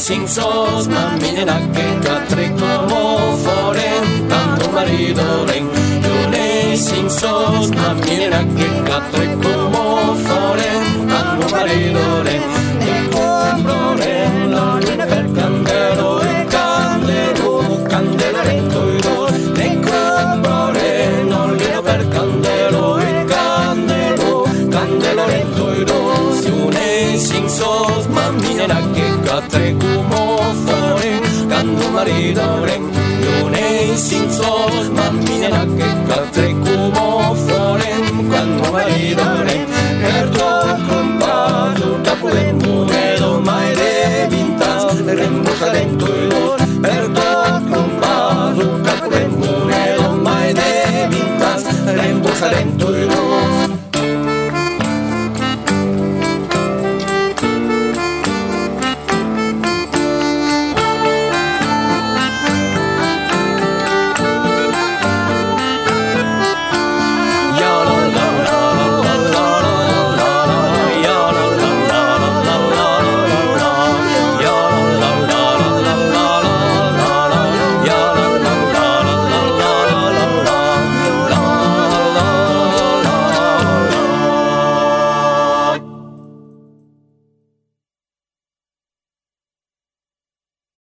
sing sos mamina che catre como foren tanto marido ren yo sing sos mamina che catre como foren tanto marido ren e compro ren la luna per candelo e candelo candelo rento e do e compro ren la luna per candelo e candelo candelo rento e do si une sing sos mamina che catre como foren tanto marido ren yo sing sos mamina che catre como foren tanto marido ren perdo compadre capo de muero mai de vintas rembosa dentro